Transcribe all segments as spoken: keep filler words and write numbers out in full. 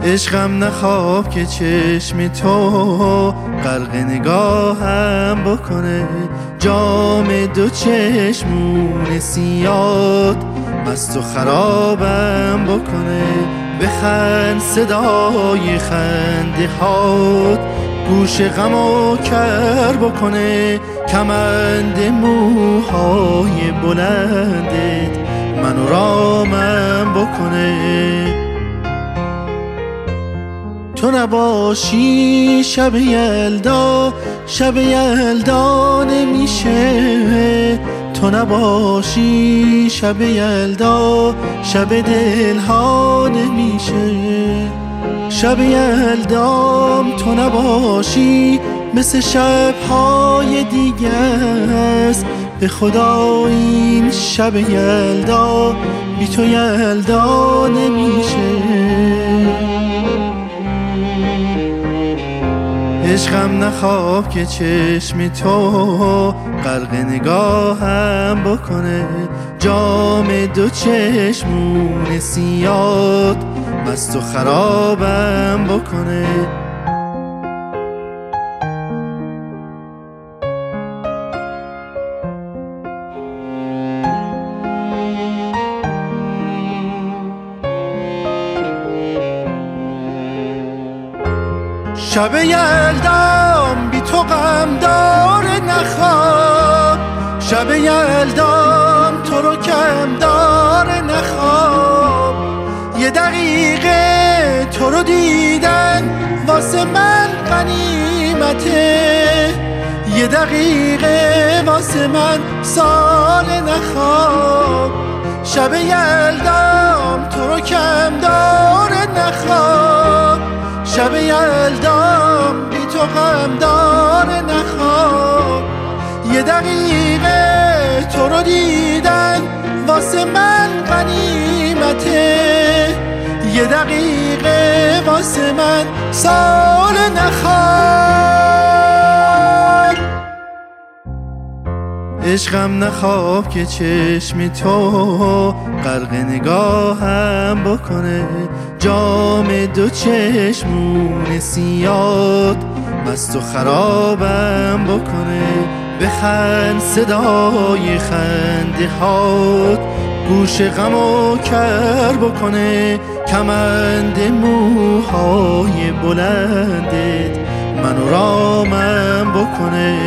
عشقم نخواب که چشم تو غرق نگاهم بکنه، جام دو چشمون سیاد مست و خرابم بکنه. بخند صدای خنده هات گوش غمو کر بکنه، کمند موهای بلندت منو رامم بکنه. تو نباشی شب یلدا، شب یلدا نمیشه. تو نباشی شب یلدا، شب دلها نمیشه. شب یلدام تو نباشی مثل شبهای دیگه است. به خدا این شب یلدا بی تو یلدا نمیشه. عشقم نخواب که چشم تو غرق نگاهم بکنه، جام دو چشمون سیاد مست و خرابم بکنه. شب یلدام بی تو غم داره نخواب، شب یلدام تو رو کم داره نخواب. یه دقیقه تو رو دیدن واسه من غنیمته، یه دقیقه واسه من سال نخواب. شب یلدام تو رو کم داره نخواب، شب یلدام بی تو غم داره نخواب. یه دقیقه تو رو دیدن واسه من غنیمته، یه دقیقه واسه من سال نخواب. عشقم نخواب که چشم تو غرق نگاهم بکنه، جام دو چشمون سیاد مست و خرابم بکنه. بخند صدای خنده هات گوش غمو کر بکنه، کمند موهای بلندت منو رامم بکنه.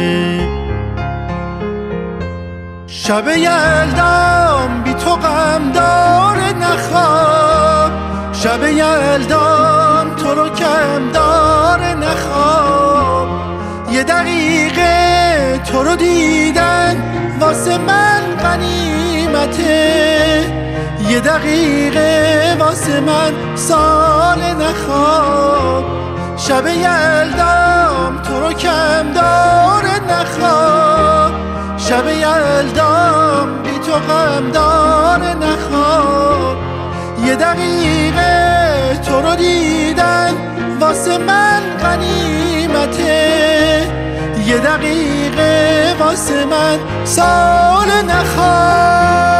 شب یلدام بی تو غم داره نخواب، شب یلدام تو رو کم داره نخواب. یه دقیقه تو رو دیدن واسه من غنیمته، یه دقیقه واسه من سال نخواب. شب یلدام تو رو کم داره نخواب، شب یلدام بی تو غم داره نخواب. یه دقیقه تو رو دیدن واسه من غنیمته، یه دقیقه واسه من سال نخواب.